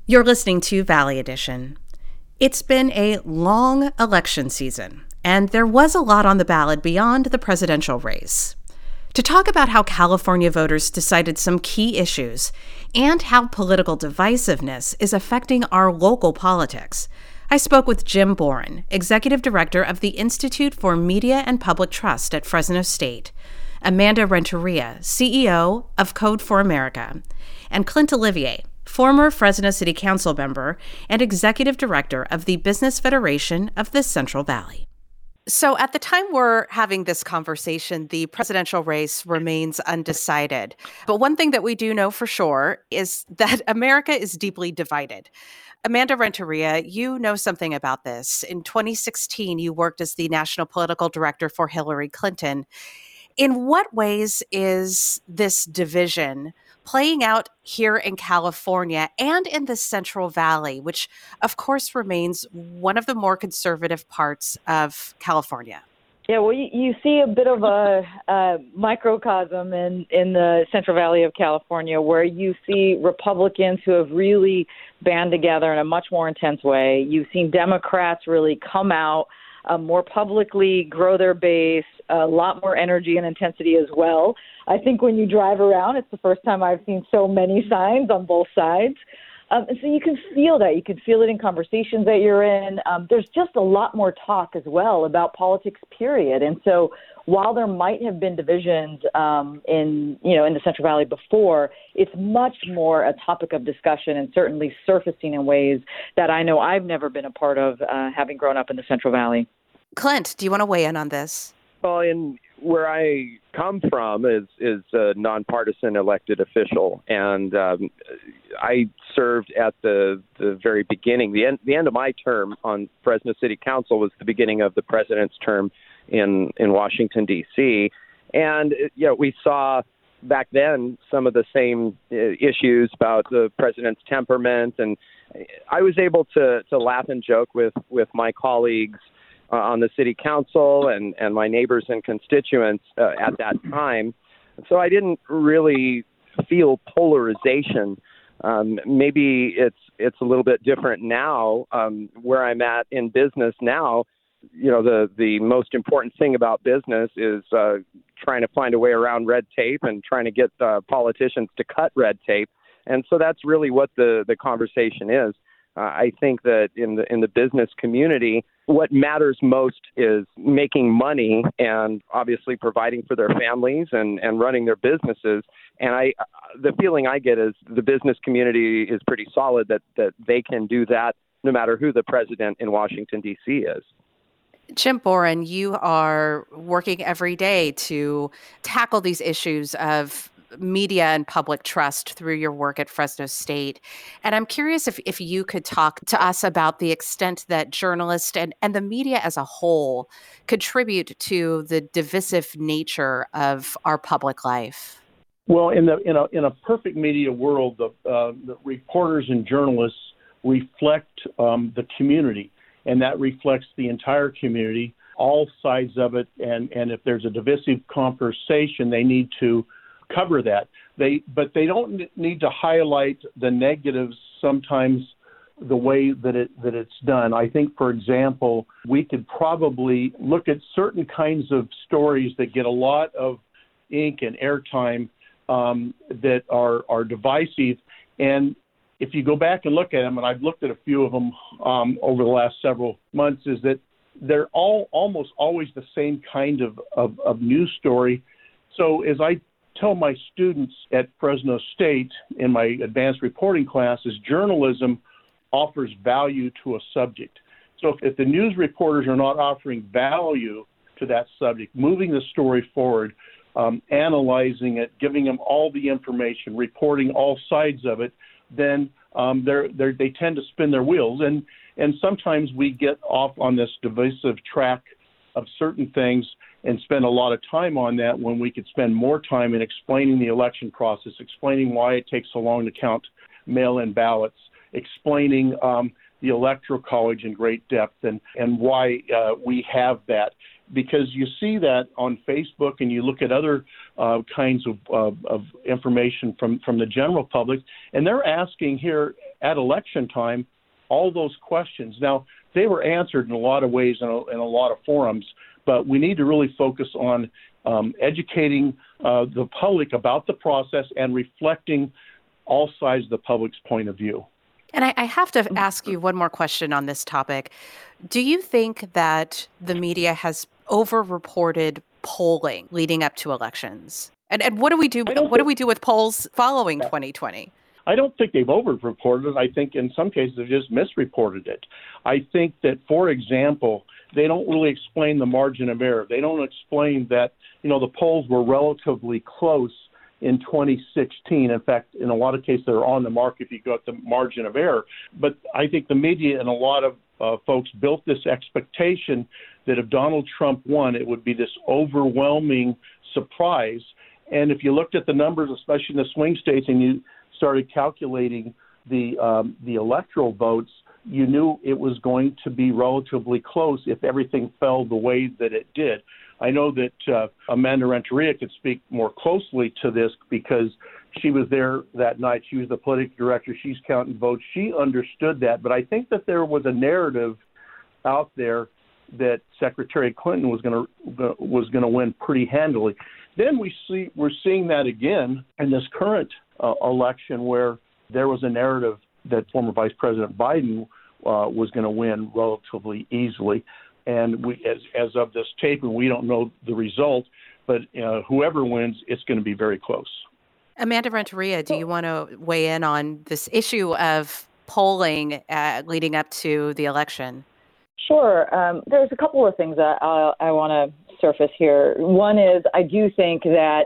You're listening to Valley Edition. It's been a long election season, and there was a lot on the ballot beyond the presidential race. To talk about how California voters decided some key issues and how political divisiveness is affecting our local politics, I spoke with Jim Boren, Executive Director of the Institute for Media and Public Trust at Fresno State, Amanda Renteria, CEO of Code for America, and Clint Olivier, former Fresno City Council member and Executive Director of the Business Federation of the Central Valley. So at the time we're having this conversation, the presidential race remains undecided. But one thing that we do know for sure is that America is deeply divided. Amanda Renteria, you know something about this. In 2016, you worked as the National Political Director for Hillary Clinton. In what ways is this division playing out here in California and in the Central Valley, which of course remains one of the more conservative parts of California? Yeah, well, you see a bit of a microcosm in the Central Valley of California, where you see Republicans who have really band together in a much more intense way. You've seen Democrats really come out more publicly, grow their base, a lot more energy and intensity as well. I think when you drive around, it's the first time I've seen so many signs on both sides. And so you can feel that. You can feel it in conversations that you're in. There's just a lot more talk as well about politics, period. And so while there might have been divisions in the Central Valley before, it's much more a topic of discussion and certainly surfacing in ways that I know I've never been a part of, having grown up in the Central Valley. Clint, do you want to weigh in on this? Well, where I come from is a nonpartisan elected official, and I served at the very beginning. The end of my term on Fresno City Council was the beginning of the president's term in Washington, D.C., and we saw back then some of the same issues about the president's temperament, and I was able to laugh and joke with my colleagues on the city council and my neighbors and constituents at that time. So I didn't really feel polarization. Maybe it's a little bit different now. Where I'm at in business now, the most important thing about business is trying to find a way around red tape and trying to get politicians to cut red tape. And so that's really what the conversation is. I think that in the business community, what matters most is making money and obviously providing for their families and running their businesses. And the feeling I get is the business community is pretty solid that they can do that no matter who the president in Washington, D.C. is. Jim Boren, you are working every day to tackle these issues of media and public trust through your work at Fresno State. And I'm curious if you could talk to us about the extent that journalists and the media as a whole contribute to the divisive nature of our public life. Well, in a perfect media world, the reporters and journalists reflect the community, and that reflects the entire community, all sides of it. And if there's a divisive conversation, they need to cover that. But they don't need to highlight the negatives sometimes the way that it's done. I think, for example, we could probably look at certain kinds of stories that get a lot of ink and airtime that are divisive. And if you go back and look at them, and I've looked at a few of them over the last several months, is that they're all almost always the same kind of news story. So as I tell my students at Fresno State in my advanced reporting classes, journalism offers value to a subject. So if the news reporters are not offering value to that subject, moving the story forward, analyzing it, giving them all the information, reporting all sides of it, then they tend to spin their wheels. And sometimes we get off on this divisive track of certain things and spend a lot of time on that when we could spend more time in explaining the election process, explaining why it takes so long to count mail-in ballots, explaining the Electoral College in great depth and why we have that. Because you see that on Facebook and you look at other kinds of information from the general public, and they're asking here at election time, all those questions. Now, they were answered in a lot of ways in a lot of forums, but we need to really focus on educating the public about the process and reflecting all sides of the public's point of view. And I have to ask you one more question on this topic. Do you think that the media has overreported polling leading up to elections? And what do we do? What do we do with polls following 2020? I don't think they've overreported it. I think in some cases they've just misreported it. I think that, for example, they don't really explain the margin of error. They don't explain that, the polls were relatively close in 2016. In fact, in a lot of cases, they're on the mark if you go at the margin of error. But I think the media and a lot of folks built this expectation that if Donald Trump won, it would be this overwhelming surprise. And if you looked at the numbers, especially in the swing states, and you started calculating the electoral votes, you knew it was going to be relatively close if everything fell the way that it did. I know that Amanda Renteria could speak more closely to this because she was there that night. She was the political director. She's counting votes. She understood that. But I think that there was a narrative out there that Secretary Clinton was going to win pretty handily. Then we're seeing that again in this current election, where there was a narrative that former Vice President Biden was going to win relatively easily. And we, as of this taping, we don't know the result, but whoever wins, it's going to be very close. Amanda Renteria, do you want to weigh in on this issue of polling leading up to the election? Sure. There's a couple of things that I want to surface here. One is I do think that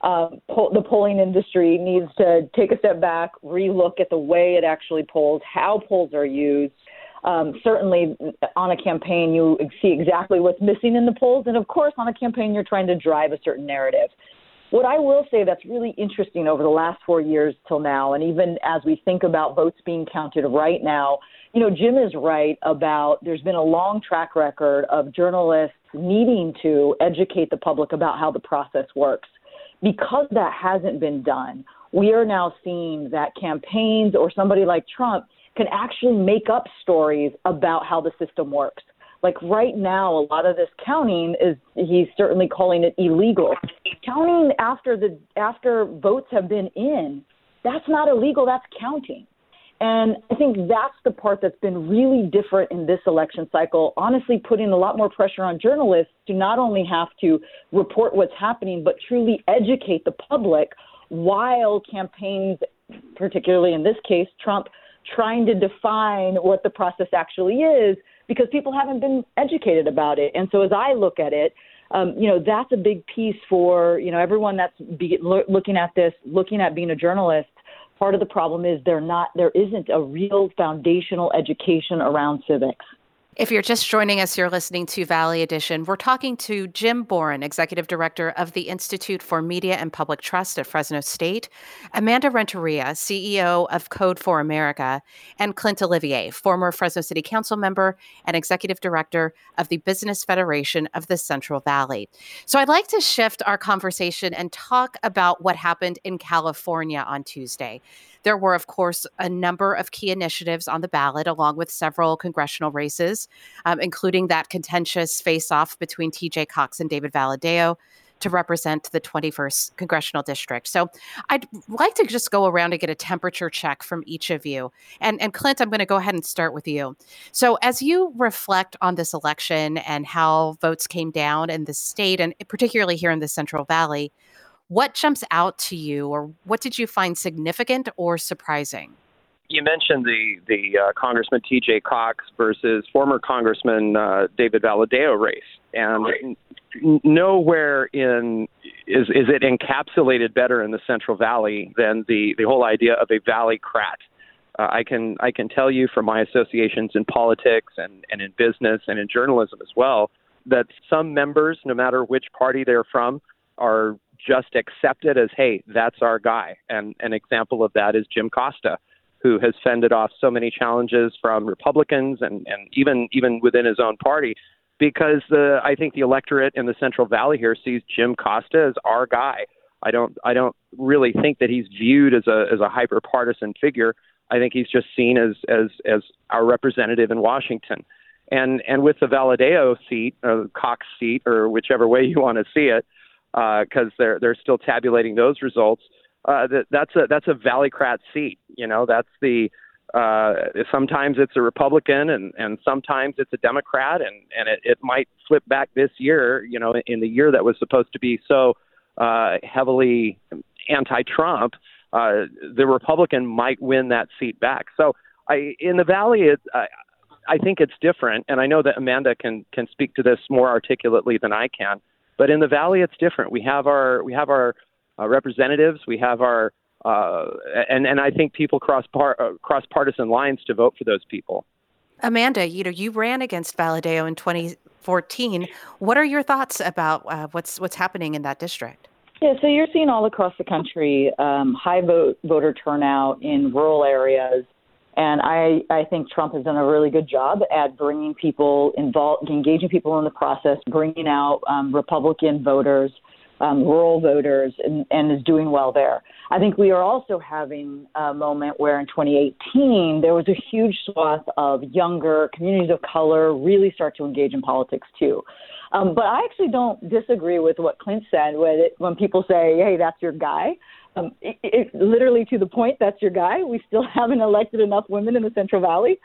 the polling industry needs to take a step back, relook at the way it actually polls, how polls are used. Certainly on a campaign, you see exactly what's missing in the polls. And of course, on a campaign, you're trying to drive a certain narrative. What I will say that's really interesting over the last 4 years till now, and even as we think about votes being counted right now, Jim is right about there's been a long track record of journalists needing to educate the public about how the process works. Because that hasn't been done, we are now seeing that campaigns or somebody like Trump can actually make up stories about how the system works. Like right now, a lot of this counting he's certainly calling it illegal. Counting after votes have been in, that's not illegal, that's counting. And I think that's the part that's been really different in this election cycle, honestly putting a lot more pressure on journalists to not only have to report what's happening, but truly educate the public while campaigns, particularly in this case, Trump, trying to define what the process actually is, because people haven't been educated about it. And so as I look at it, that's a big piece for, everyone that's looking at this, looking at being a journalist. Part of the problem is there isn't a real foundational education around civics. If you're just joining us, you're listening to Valley Edition. We're talking to Jim Boren, Executive Director of the Institute for Media and Public Trust at Fresno State, Amanda Renteria, CEO of Code for America, and Clint Olivier, former Fresno City Council member and Executive Director of the Business Federation of the Central Valley. So I'd like to shift our conversation and talk about what happened in California on Tuesday. There were, of course, a number of key initiatives on the ballot, along with several congressional races, including that contentious face-off between TJ Cox and David Valadao to represent the 21st Congressional District. So I'd like to just go around and get a temperature check from each of you. And Clint, I'm going to go ahead and start with you. So as you reflect on this election and how votes came down in the state, and particularly here in the Central Valley, what jumps out to you, or what did you find significant or surprising? You mentioned the Congressman T.J. Cox versus former Congressman David Valadao race, and nowhere is it encapsulated better in the Central Valley than the whole idea of a valley-crat. I can tell you from my associations in politics and in business and in journalism as well that some members, no matter which party they're from, are just accepted as, hey, that's our guy. And an example of that is Jim Costa, who has fended off so many challenges from Republicans and even within his own party, because I think the electorate in the Central Valley here sees Jim Costa as our guy. I don't really think that he's viewed as a hyper partisan figure I think he's just seen as our representative in Washington. And with the Valadao seat, or Cox seat, or whichever way you want to see it, because they're still tabulating those results. That's a Valleycrat seat. That's the sometimes it's a Republican and sometimes it's a Democrat, and it might flip back this year. In the year that was supposed to be so heavily anti-Trump, the Republican might win that seat back. So in the Valley, I think it's different, and I know that Amanda can speak to this more articulately than I can. But in the Valley, it's different. We have our representatives. We have our and I think people cross partisan lines to vote for those people. Amanda, you ran against Valadao in 2014. What are your thoughts about what's happening in that district? Yeah, so you're seeing all across the country high voter turnout in rural areas. And I think Trump has done a really good job at bringing people involved, engaging people in the process, bringing out Republican voters, rural voters, and is doing well there. I think we are also having a moment where in 2018, there was a huge swath of younger communities of color really start to engage in politics too. But I actually don't disagree with what Clint said when people say, hey, that's your guy. It literally to the point, that's your guy. We still haven't elected enough women in the Central Valley.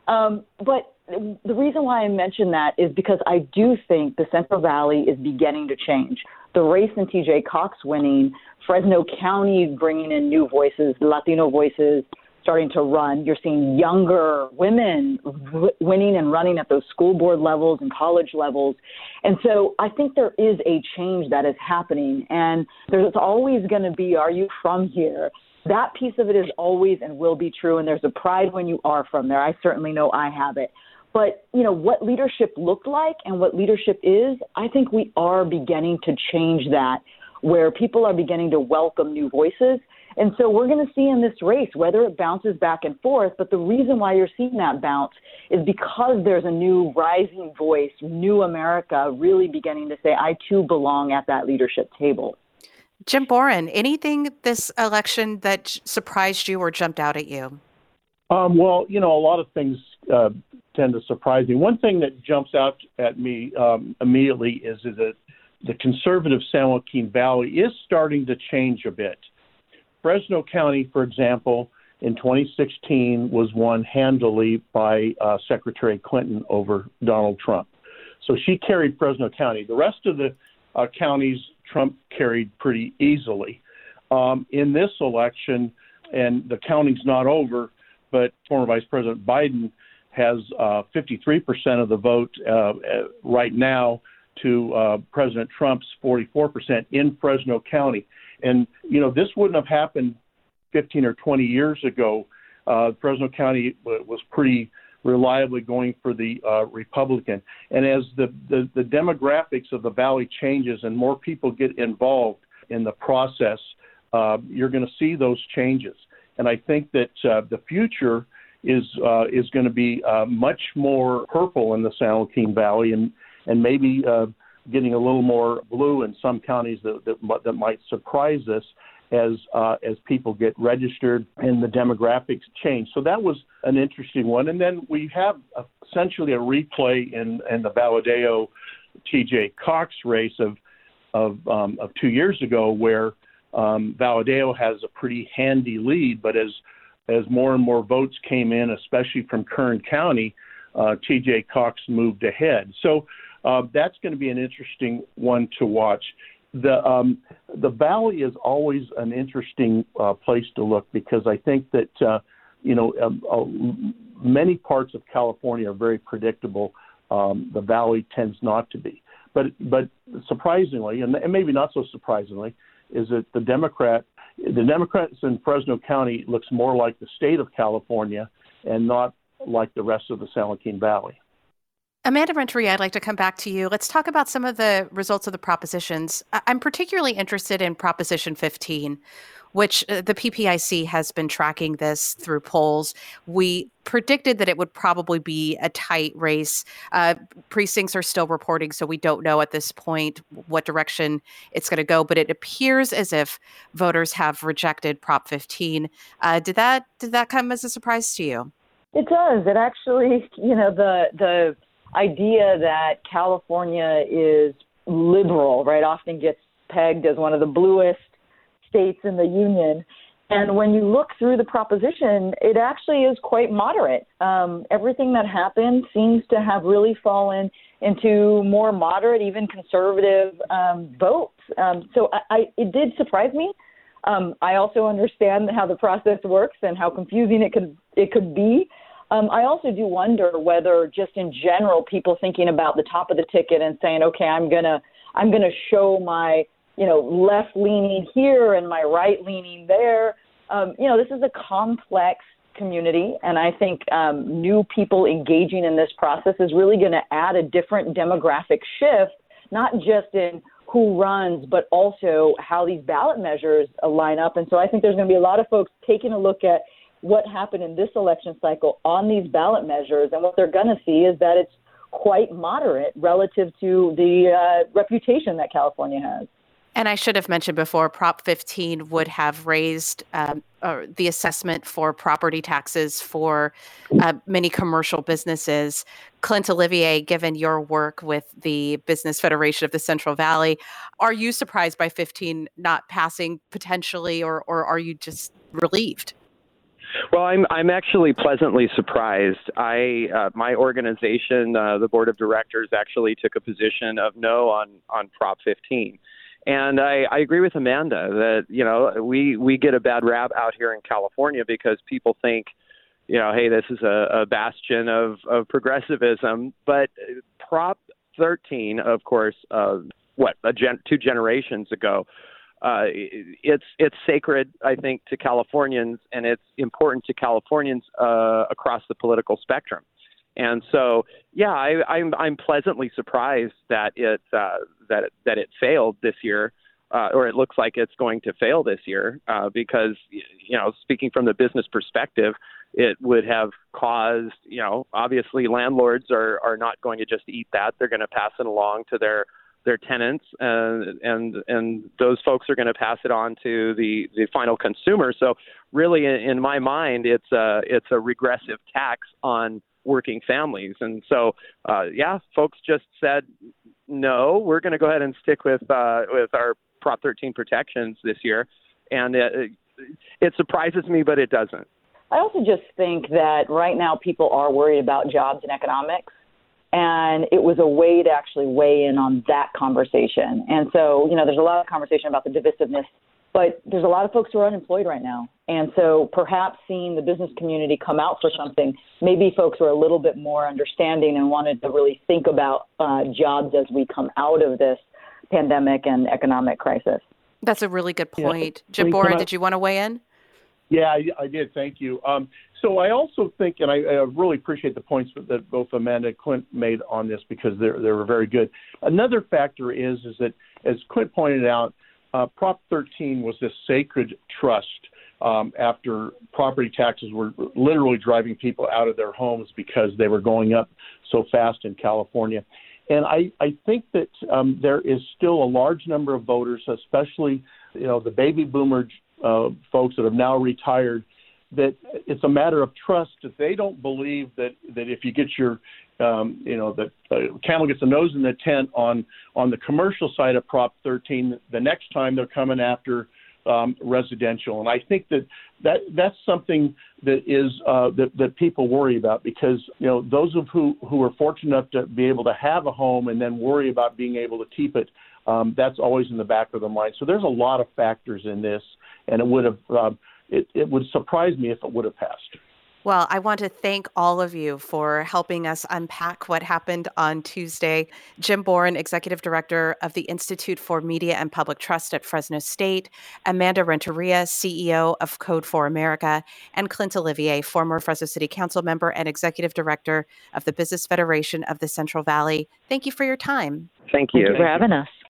But the reason why I mention that is because I do think the Central Valley is beginning to change. The race in TJ Cox winning, Fresno County bringing in new voices, Latino voices starting to run. You're seeing younger women winning and running at those school board levels and college levels. And so I think there is a change that is happening. And there's always going to be, are you from here? That piece of it is always and will be true. And there's a pride when you are from there. I certainly know I have it. But, what leadership looked like and what leadership is, I think we are beginning to change that, where people are beginning to welcome new voices. And so we're going to see in this race whether it bounces back and forth. But the reason why you're seeing that bounce is because there's a new rising voice, new America really beginning to say, I too belong at that leadership table. Jim Boren, anything this election that surprised you or jumped out at you? Well, a lot of things tend to surprise me. One thing that jumps out at me immediately is that the conservative San Joaquin Valley is starting to change a bit. Fresno County, for example, in 2016 was won handily by Secretary Clinton over Donald Trump. So she carried Fresno County. The rest of the counties Trump carried pretty easily. In this election, and the counting's not over, but former Vice President Biden has 53% of the vote right now to President Trump's 44% in Fresno County. And, this wouldn't have happened 15 or 20 years ago. Fresno County was pretty reliably going for the Republican. And as the demographics of the Valley changes and more people get involved in the process, you're going to see those changes. And I think that the future is going to be much more purple in the San Joaquin Valley and maybe getting a little more blue in some counties that might surprise us as people get registered and the demographics change. So that was an interesting one. And then we have essentially a replay in the Valadao TJ Cox race of 2 years ago, where Valadao has a pretty handy lead, but as more and more votes came in, especially from Kern County, TJ Cox moved ahead. So that's going to be an interesting one to watch. The Valley is always an interesting place to look, because I think that many parts of California are very predictable. The Valley tends not to be. But surprisingly, and maybe not so surprisingly, is that the Democrats in Fresno County looks more like the state of California and not like the rest of the San Joaquin Valley. Amanda Renteria, I'd like to come back to you. Let's talk about some of the results of the propositions. I'm particularly interested in Proposition 15, which the PPIC has been tracking this through polls. We predicted that it would probably be a tight race. Precincts are still reporting, so we don't know at this point what direction it's going to go, but it appears as if voters have rejected Prop 15. Did that come as a surprise to you? It does. It actually, the idea that California is liberal, right, often gets pegged as one of the bluest states in the union. And when you look through the proposition, it actually is quite moderate. Everything that happened seems to have really fallen into more moderate, even conservative votes. So it did surprise me. I also understand how the process works and how confusing it could be. I also do wonder whether just in general, people thinking about the top of the ticket and saying, okay, I'm gonna show my, left leaning here and my right leaning there. This is a complex community, and I think new people engaging in this process is really going to add a different demographic shift, not just in who runs, but also how these ballot measures line up. And so I think there's going to be a lot of folks taking a look at what happened in this election cycle on these ballot measures, and what they're going to see is that it's quite moderate relative to the reputation that California has. And I should have mentioned before, Prop 15 would have raised the assessment for property taxes for many commercial businesses. Clint Olivier, given your work with the Business Federation of the Central Valley, are you surprised by 15 not passing potentially, or are you just relieved? Well, I'm actually pleasantly surprised. My organization, the board of directors, actually took a position of no on Prop 15. And I agree with Amanda that, we get a bad rap out here in California because people think, hey, this is a bastion of progressivism. But Prop 13, of course, 2 generations ago, it's sacred, I think, to Californians, and it's important to Californians across the political spectrum. And so, yeah, I'm pleasantly surprised that it failed this year, or it looks like it's going to fail this year, because speaking from the business perspective, it would have caused obviously landlords are not going to just eat that; they're going to pass it along to their tenants, and those folks are going to pass it on to the final consumer. So, really, in my mind, it's a regressive tax on working families. And so, folks just said, no, we're going to go ahead and stick with our Prop 13 protections this year. And it surprises me, but it doesn't. I also just think that right now people are worried about jobs and economics. And it was a way to actually weigh in on that conversation. And so, there's a lot of conversation about the divisiveness, but there's a lot of folks who are unemployed right now. And so perhaps seeing the business community come out for something, maybe folks were a little bit more understanding and wanted to really think about jobs as we come out of this pandemic and economic crisis. That's a really good point. Jim Boren, did you want to weigh in? Yeah, I did. Thank you. So I also think, and I really appreciate the points that both Amanda and Clint made on this, because they were very good. Another factor is that, as Clint pointed out, Prop 13 was this sacred trust after property taxes were literally driving people out of their homes because they were going up so fast in California. And I think that there is still a large number of voters, especially the baby boomer folks that have now retired, that it's a matter of trust, that they don't believe that if you get your, that camel gets a nose in the tent on the commercial side of Prop 13, the next time they're coming after residential. And I think that's something that is that people worry about, because those of who are fortunate enough to be able to have a home and then worry about being able to keep it, that's always in the back of their mind. So there's a lot of factors in this, and it would have it would surprise me if it would have passed. Well, I want to thank all of you for helping us unpack what happened on Tuesday. Jim Boren, Executive Director of the Institute for Media and Public Trust at Fresno State, Amanda Renteria, CEO of Code for America, and Clint Olivier, former Fresno City Council member and Executive Director of the Business Federation of the Central Valley. Thank you for your time. Thank you. Thank you for having us.